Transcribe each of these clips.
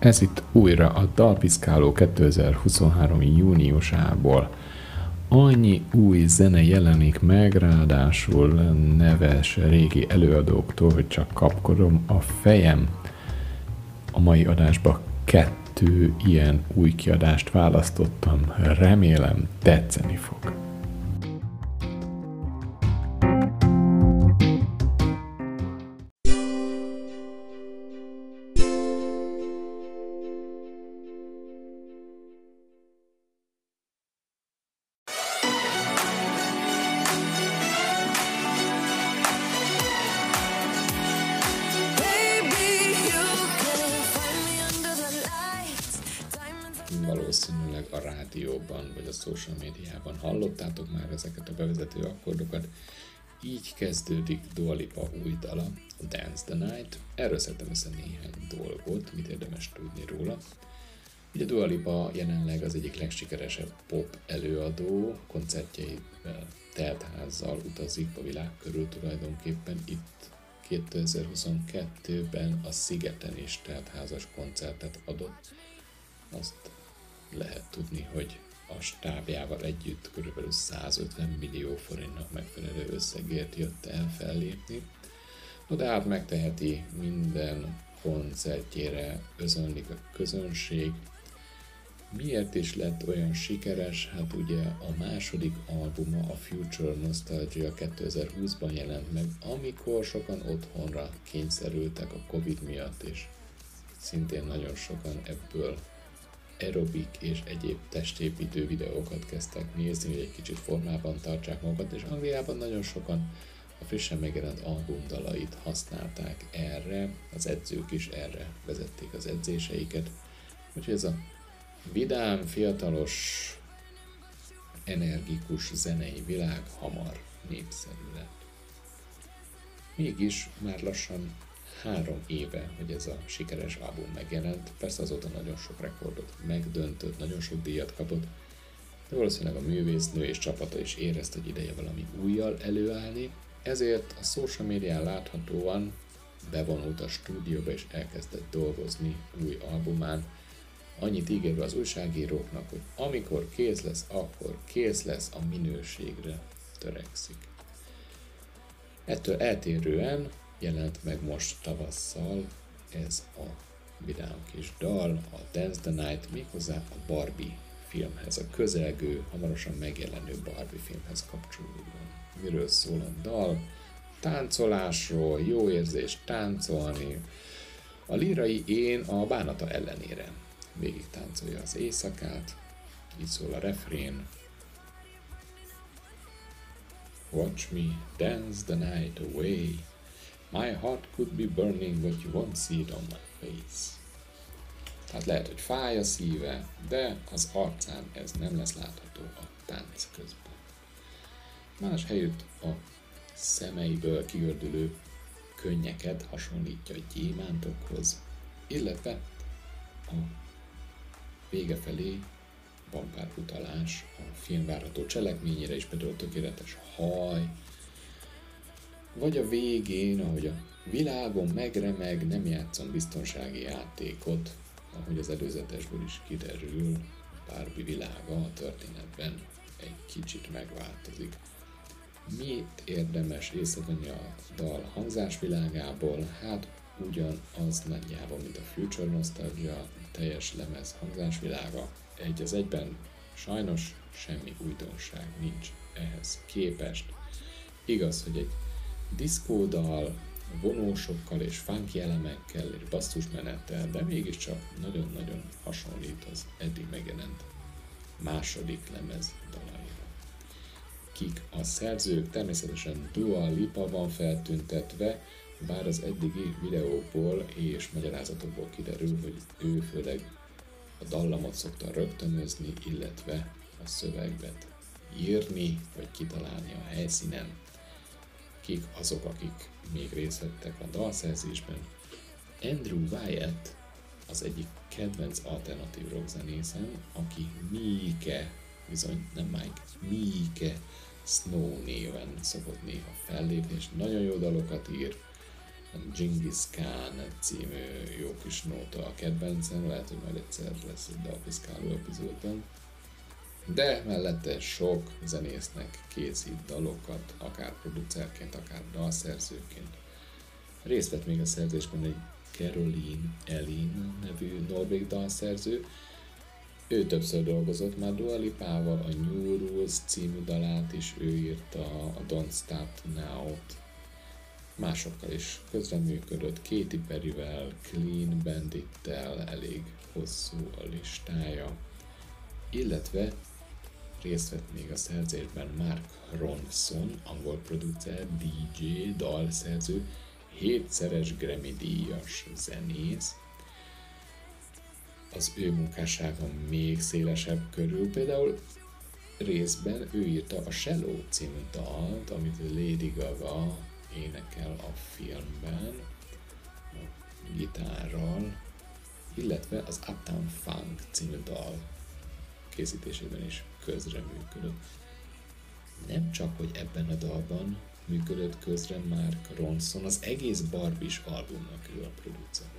Ez itt újra a Dalpiszkáló 2023. júniusából. Annyi új zene jelenik meg, ráadásul neves régi előadóktól, hogy csak kapkodom a fejem. A mai adásba 2 ilyen új kiadást választottam, remélem tetszeni fog. Valószínűleg a rádióban vagy a social médiában hallottátok már ezeket a bevezető akkordokat. Így kezdődik Dua Lipa új dala, a Dance the Night. Erről szedtem össze néhány dolgot, mit érdemes tudni róla. Ugye Dua Lipa jelenleg az egyik legsikeresebb pop előadó, koncertjeivel telt házzal utazik a világ körül tulajdonképpen. Itt 2022-ben a Szigeten is teltházas koncertet adott. Azt lehet tudni, hogy a stábjával együtt kb. 150 millió forintnak megfelelő összegért jött el fellépni. De hát megteheti, minden koncertjére özönlik a közönség. Miért is lett olyan sikeres? Hát ugye a második albuma, a Future Nostalgia 2020-ban jelent meg, amikor sokan otthonra kényszerültek a Covid miatt, és szintén nagyon sokan ebből aerobik és egyéb testépítő videókat kezdtek nézni, hogy egy kicsit formában tartsák magukat, és Angliában nagyon sokan a frissen megjelent albumdalait használták erre, az edzők is erre vezették az edzéseiket, úgyhogy ez a vidám, fiatalos, energikus zenei világ hamar népszerű lett. Mégis már lassan 3 éve, hogy ez a sikeres album megjelent, persze azóta nagyon sok rekordot megdöntött, nagyon sok díjat kapott, de valószínűleg a művésznő és csapata is érezte, hogy ideje valami újjal előállni, ezért a social médián láthatóan bevonult a stúdióba és elkezdett dolgozni új albumán, annyit ígérve az újságíróknak, hogy amikor kész lesz, akkor kész lesz, a minőségre törekszik. Ettől eltérően jelent meg most tavasszal ez a vidám kis dal, a Dance the Night, méghozzá a Barbie filmhez, a közelgő, hamarosan megjelenő Barbie filmhez kapcsolódóan. Miről szól a dal? Táncolásról, jó érzés táncolni. A lírai én a bánata ellenére végig táncolja az éjszakát, így szól a refrén. Watch me dance the night away. My heart could be burning, but you won't see it on my face. Tehát lehet, hogy fáj a szíve, de az arcán ez nem lesz látható a tánc közben. Más helyütt a szemeiből kigördülő könnyeket hasonlítja a gyémántokhoz, illetve a vége felé van pár utalás a film várható cselekményére is, például a tökéletes haj, vagy a végén, ahogy a világon megremeg, nem játszom biztonsági játékot, ahogy az előzetesből is kiderül, a Barbie világa a történetben egy kicsit megváltozik. Miért érdemes észrevenni a dal hangzásvilágából? Hát ugyanaz nagyjából, mint a Future Nostalgia, a teljes lemez hangzásvilága. Egy az egyben sajnos semmi újdonság nincs ehhez képest. Igaz, hogy egy diszkódal, vonósokkal és funky elemekkel és basszusmenettel, de mégiscsak nagyon-nagyon hasonlít az eddig megjelent második lemez dalaira. Kik a szerzők? Természetesen Dua Lipa van feltüntetve, bár az eddigi videókból és magyarázatokból kiderül, hogy ő főleg a dallamot szokta rögtönözni, illetve a szöveget írni, vagy kitalálni a helyszínen. Kik azok, akik még részt vettek a dalszerzésben? Andrew Wyatt az egyik kedvenc alternatív rockzenészem, aki Miike, bizony nem Mike, Miike Snow néven szokott néha fellépni, és nagyon jó dalokat ír. a Genghis Khan című jó kis nóta a kedvencem, lehet, hogy majd egyszer lesz egy dalpiszkáló epizódban. De mellette sok zenésznek készít dalokat, akár producerként, akár dalszerzőként. Részt vett még a szerzésben egy Caroline Elin nevű norvég dalszerző. Ő többször dolgozott már Dua Lipával, a New Rules című dalát is ő írta, a Don't Stop Now-t. Másokkal is közreműködött, Katy Perryvel, Clean Bandittel, elég hosszú a listája. Illetve részt vett még a szerzésben Mark Ronson, angol producer, DJ, dalszerző, 7-szeres Grammy-díjas zenész. Az ő munkássága még szélesebb körül, például részben ő írta a Shallow című dalt, amit Lady Gaga énekel a filmben, a gitárral, illetve az Uptown Funk című dal készítésében is közreműködött. Nem csak, hogy ebben a dalban működött közre Mark Ronson, az egész Barbie-s albumnak ő a producere.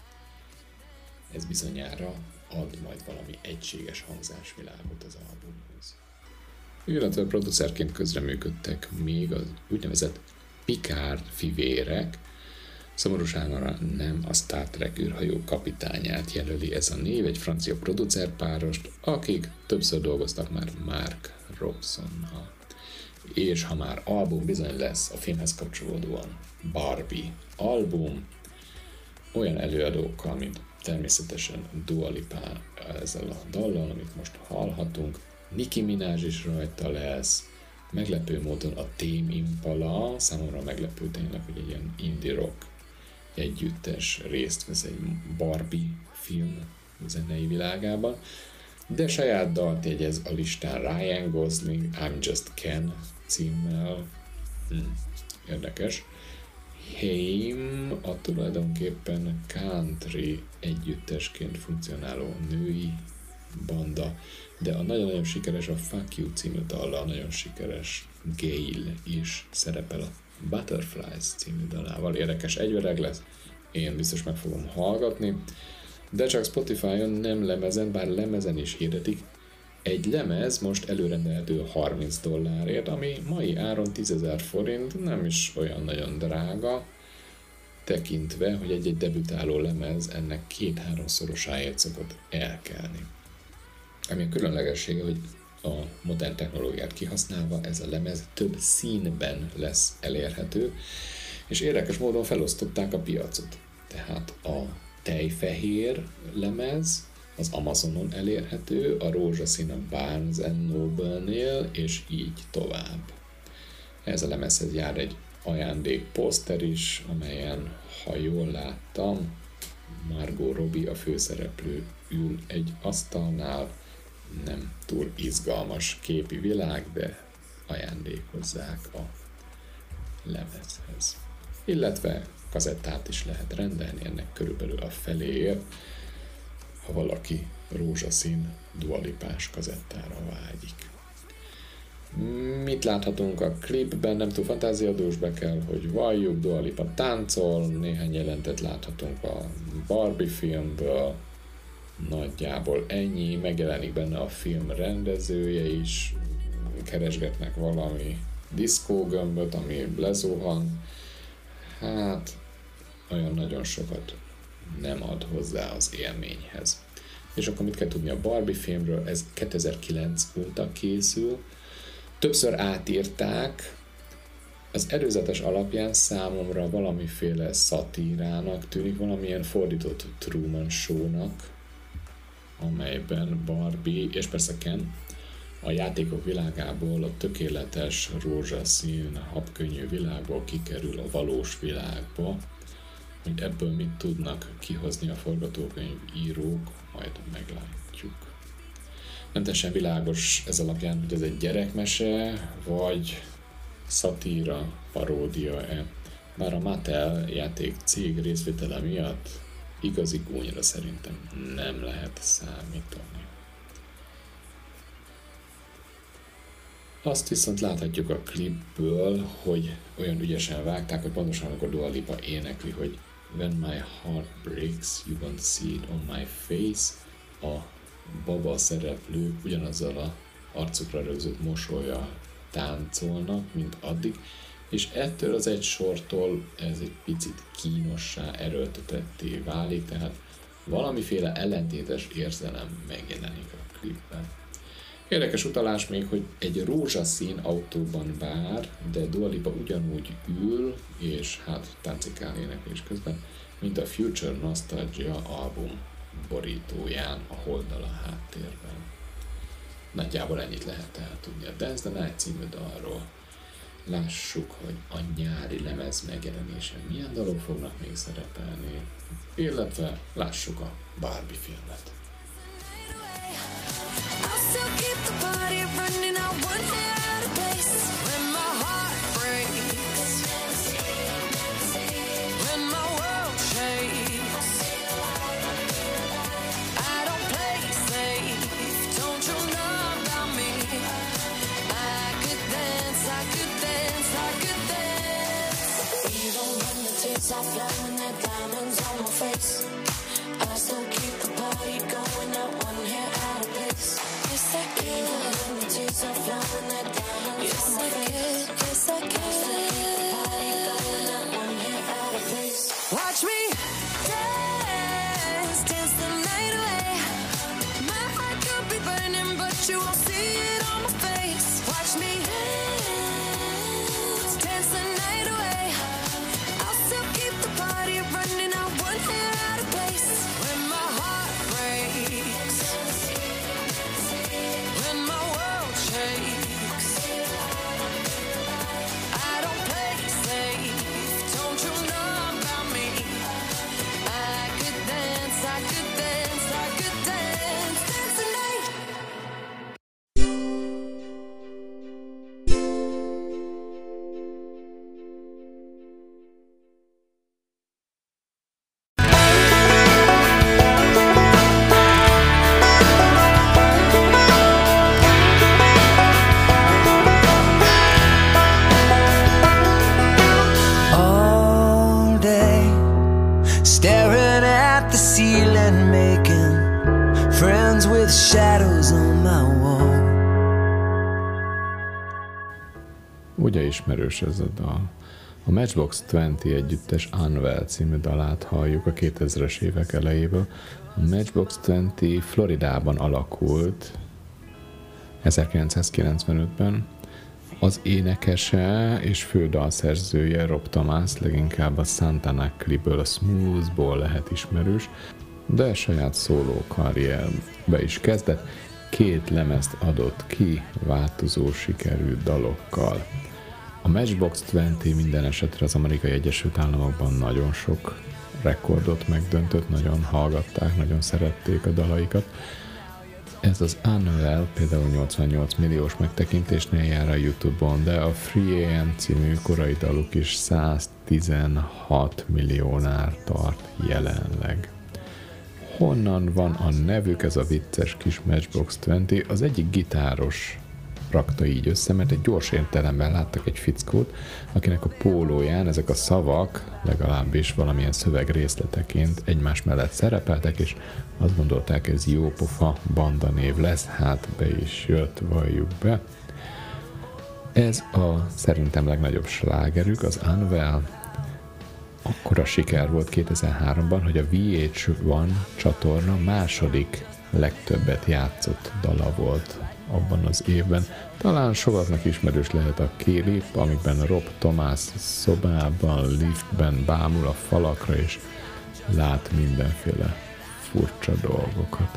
Ez bizonyára ad majd valami egységes hangzásvilágot az albumhoz. Illetve producerként közreműködtek még az úgynevezett Picard fivérek. Szomorúságra nem a Star Trek űrhajó kapitányát jelöli ez a név, egy francia producerpárost, akik többször dolgoztak már Mark Ronsonnal. És ha már album, bizony lesz a filmhez kapcsolódóan Barbie album, olyan előadókkal, mint természetesen Dua Lipa ezzel a dallal, amit most hallhatunk, Nicki Minaj is rajta lesz, meglepő módon a Tame Impala, számomra meglepő tényleg, hogy egy ilyen indie rock együttes részt vesz egy Barbie film zenei világában, de saját dalt jegyez a listán Ryan Gosling, I'm Just Ken címmel, érdekes. Haim a tulajdonképpen country együttesként funkcionáló női banda, de a nagyon-nagyon sikeres a Fuck You című dallal, nagyon sikeres Gayle is szerepel a Butterflies című dalával. Érdekes egyveleg lesz, én biztos meg fogom hallgatni, de csak Spotify-on, nem lemezen, bár lemezen is hirdetik. Egy lemez most előrendelhető $30, ami mai áron 10.000 forint, nem is olyan nagyon drága, tekintve, hogy egy debütáló lemez ennek 2-3-szorosáért szokott elkelni. Ami a különlegessége, hogy a modern technológiát kihasználva ez a lemez több színben lesz elérhető, és érdekes módon felosztották a piacot. Tehát a tejfehér lemez az Amazonon elérhető, a rózsaszín a Barnes & Noble-nél, és így tovább. Ez a lemezhez jár egy ajándékposzter is, amelyen, ha jól láttam, Margot Robbie, a főszereplő ül egy asztalnál, nem túl izgalmas képi világ, de ajándékozzák a lemezhez. Illetve kazettát is lehet rendelni, ennek körülbelül a feléért, ha valaki rózsaszín Dua Lipás kazettára vágyik. Mit láthatunk a klipben? Nem túl fantáziadús, be kell, hogy valljuk, Dua Lipa táncol, néhány jelentet láthatunk a Barbie filmből, nagyjából ennyi, megjelenik benne a film rendezője is, keresgetnek valami diszkógömböt, ami lezuhan, hát olyan nagyon sokat nem ad hozzá az élményhez. És akkor mit kell tudni a Barbie filmről? Ez 2009 óta készül, többször átírták, az előzetes alapján számomra valamiféle szatírának tűnik, valamilyen fordított Truman Show-nak, amelyben Barbie, és persze Ken, a játékok világából, a tökéletes rózsaszín, habkönnyű világból kikerül a valós világba, hogy ebből mit tudnak kihozni a forgatókönyv írók, majd meglátjuk. Nem teljesen világos ez alapján, hogy ez egy gyerekmese, vagy szatíra, paródia-e. Bár a Mattel játék cég részvétele miatt igazi gúnyra szerintem nem lehet számítani. Azt viszont láthatjuk a klipből, hogy olyan ügyesen vágták, hogy pontosan amikor Dua Lipa énekli, hogy When my heart breaks, you won't see it on my face, a baba szereplők ugyanazzal a arcukra rögzött mosollyal táncolnak, mint addig, és ettől az egy sortól ez egy picit kínossá, erőltetetté válik, tehát valamiféle ellentétes érzelem megjelenik a klipben. Érdekes utalás még, hogy egy rózsaszín autóban vár, de Dua Lipa ugyanúgy ül, és hát táncikál éneklés közben, mint a Future Nostalgia album borítóján, a Holddal a háttérben. Nagyjából ennyit lehet tehát tudni a Dance the Night című dalról. Lássuk, hogy a nyári lemez megjelenése milyen dalok fognak még szerepelni, illetve lássuk a Barbie filmet. I fly when that diamonds on my face. I still keep the party going, not one hair out of place. Yes, I can. When the tears are flowing, that diamonds on my face. Yes, I can. I still keep the party going, not one hair out of place. Watch me dance, dance the night away. My heart could be burning, but you won't see it on my face. Watch me dance, dance the night away. Running out one hair out of place. When my heart breaks, when my world shakes, I don't play safe. Don't you know about me? I could dance, I could dance, I could dance, dance the night. Ugye ismerős ez a dal. A Matchbox 20 együttes Unwell című dalát halljuk a 2000-es évek elejéből. A Matchbox 20 Floridában alakult 1995-ben. Az énekese és fő dalszerzője Rob Thomas leginkább a Santana klipből, a Smoothból lehet ismerős, de saját szóló karrierbe is kezdett. 2 lemezt adott ki változó sikerű dalokkal. A Matchbox 20 minden esetre az Amerikai Egyesült Államokban nagyon sok rekordot megdöntött, nagyon hallgatták, nagyon szerették a dalaikat. Ez az Unwell például 88 milliós megtekintésnél jár a YouTube-on, de a Free AM című korai daluk is 116 milliónál tart jelenleg. Honnan van a nevük, ez a vicces kis Matchbox 20? Az egyik gitáros rakta így össze, mert egy gyors értelemben láttak egy fickót, akinek a pólóján ezek a szavak legalábbis valamilyen szöveg részleteként egymás mellett szerepeltek, és azt gondolták, ez jó pofa banda név lesz, hát be is jött, valljuk be. Ez a szerintem legnagyobb slágerük, az Unwell. Akkora siker volt 2003-ban, hogy a VH1 csatorna második legtöbbet játszott dala volt abban az évben. Talán sokaknak ismerős lehet a klip, amikben Rob Thomas szobában, liftben bámul a falakra, és lát mindenféle furcsa dolgokat.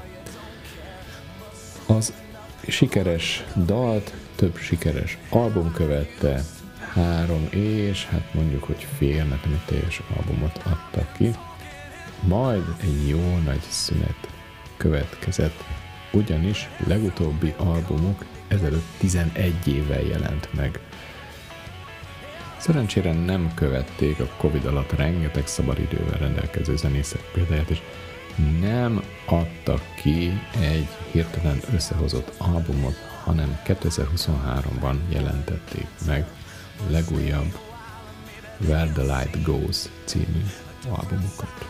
Az sikeres dalt több sikeres album követte, 3 és hát mondjuk, hogy fél, mert nem egy teljes albumot adtak ki. Majd egy jó nagy szünet következett, ugyanis legutóbbi albumuk ezelőtt 11 évvel jelent meg. Szerencsére nem követték a Covid alatt rengeteg szabadidővel rendelkező zenészek példáját, és nem adtak ki egy hirtelen összehozott albumot, hanem 2023-ban jelentették meg a legújabb Where the Light Goes című albumukat.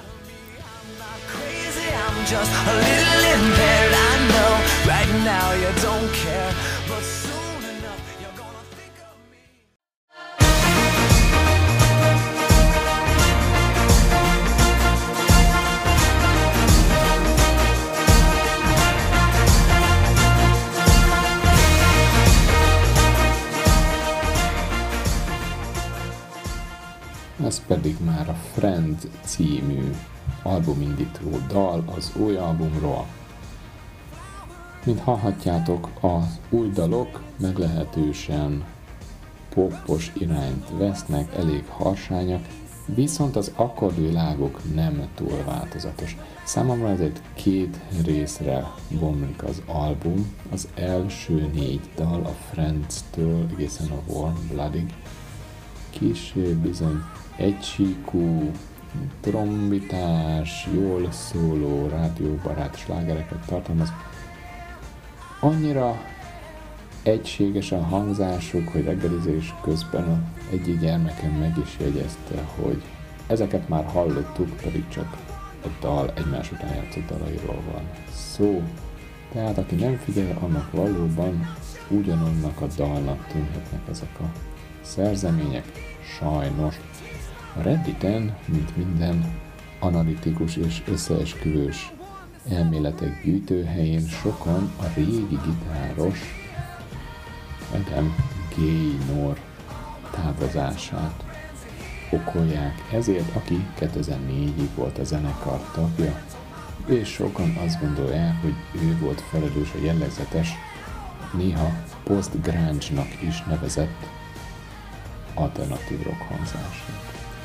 Just a little impaired, I know. Right now you don't care, but soon enough you're gonna think of me. Ez pedig már a Friend című albumindító dal az új albumról. Mint hallhatjátok, az új dalok meglehetősen popos irányt vesznek, elég harsányak, viszont az akkordvilágok nem túl változatos. Számomra ez egy 2 részre bomlik az album. Az első 4 dal a Friends-től egészen a Warm Bloodig kissé bizony egysíkú, trombitás, jól szóló, rádióbarát slágereket tartalmaz. Annyira egységes a hangzásuk, hogy reggelizés közben egyik gyermekem meg is jegyezte, hogy ezeket már hallottuk, pedig csak a dal egymás után játszott dalairól van szó. Tehát aki nem figyel, annak valóban ugyanannak a dalnak tűnhetnek ezek a szerzemények, sajnos. A Redditen, mint minden analitikus és összeesküvős elméletek gyűjtőhelyén sokan a régi gitáros Adam Gaynor távozását okolják ezért, aki 2004-ig volt a zenekar tagja, és sokan azt gondolják, hogy ő volt felelős a jellegzetes, néha post-grunge-nak is nevezett alternatív rock hangzását.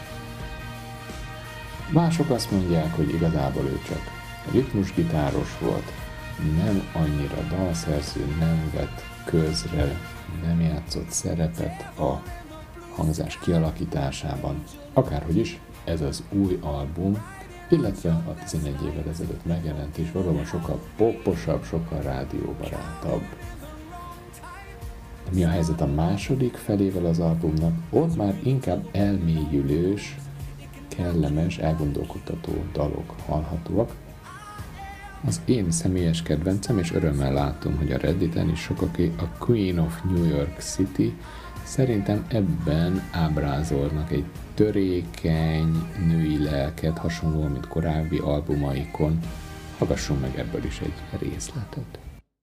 Mások azt mondják, hogy igazából ő csak ritmusgitáros volt, nem annyira dalszerző, nem vett közre, nem játszott szerepet a hangzás kialakításában. Akárhogy is, ez az új album, illetve a 11 évvel ezelőtt megjelent is valóban sokkal poposabb, sokkal rádióbarátabb. Mi a helyzet a második felével az albumnak? Ott már inkább elmélyülős, kellemes, elgondolkodtató dalok hallhatóak. Az én személyes kedvencem, és örömmel látom, hogy a Redditen is sokaké a Queen of New York City, szerintem ebben ábrázolnak egy törékeny női lelket, hasonlóan, mint korábbi albumaikon. Hallgassunk meg ebből is egy részletet.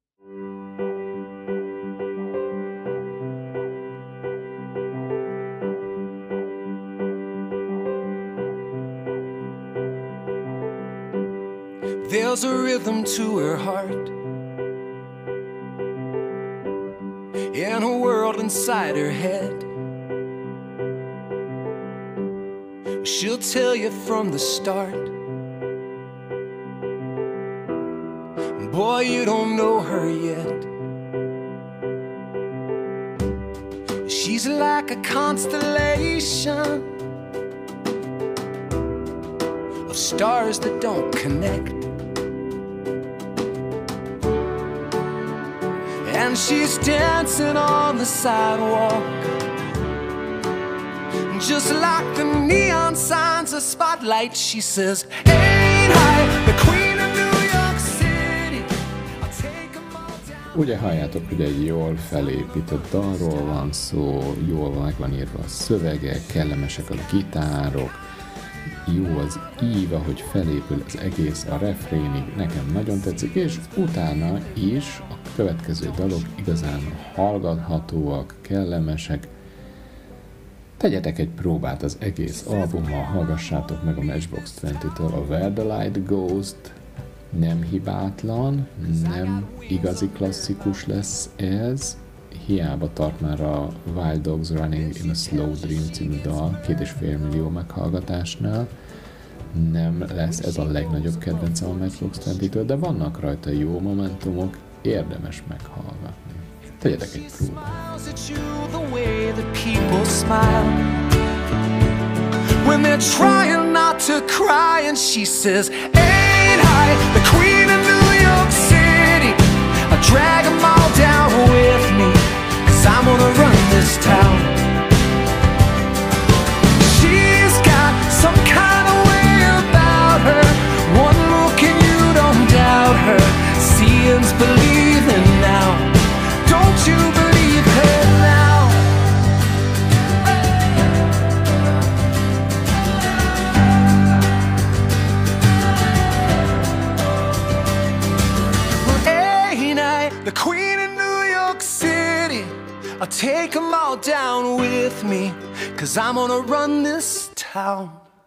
There's a rhythm to her heart, in a world inside her head. She'll tell you from the start, boy, you don't know her yet. She's like a constellation of stars that don't connect. And she's dancing on the sidewalk, just like the neon signs, a spotlight. She says, ain't I the queen of New York City? I'll take them all down. Ugye halljátok, hogy egy jól felépített dalról van szó, jól meg van írva a szövege, kellemesek a gitárok, jó az ív, ahogy felépül az egész a refrénig, nekem nagyon tetszik, és utána is a következő dalok igazán hallgathatóak, kellemesek. Tegyetek egy próbát az egész albummal, hallgassátok meg a Matchbox 20-től a Where the Light Goes-t, nem hibátlan, nem igazi klasszikus lesz ez, hiába tart már a Wild Dogs Running in a Slow Dream című dal 2,5 millió meghallgatásnál. Nem lesz ez a legnagyobb kedvencem a Matchbox 20-től, de vannak rajta jó momentumok, érdemes meghallgatni. Tegyetek egy próbát. When they're trying not to cry and she says, ain't I the queen of New York City? I drag them all down with I'm gonna run this town. She's got some kind of way about her. One look and you don't doubt her. Seeing's believing now. Don't you believe her now? Well, ain't I the queen of New York City? I'll take them all down with me, 'cause I'm gonna run this town.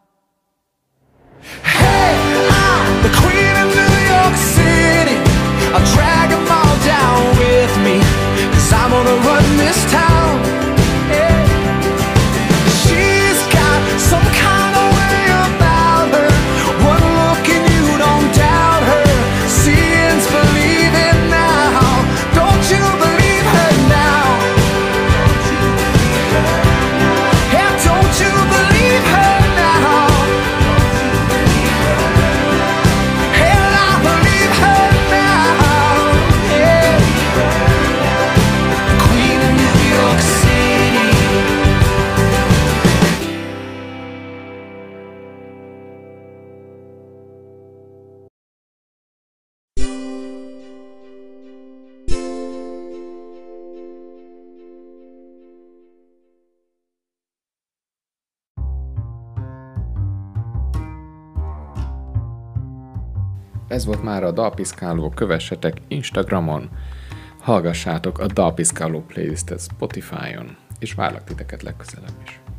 Hey, I'm the queen of New York City. I'll drag them all down with me, 'cause I'm gonna run this town. Yeah. She's got some kind of way about her. One look and you don't doubt her. Seeing's believing now. Don't you believe her now? Yeah, don't you believe her now? Hell, I believe her now. Yeah. Queen of New York City. Ez volt már a Dalpiszkáló, kövessetek Instagramon, hallgassátok a Dalpiszkáló playlistet Spotify-on, és várlak titeket legközelebb is.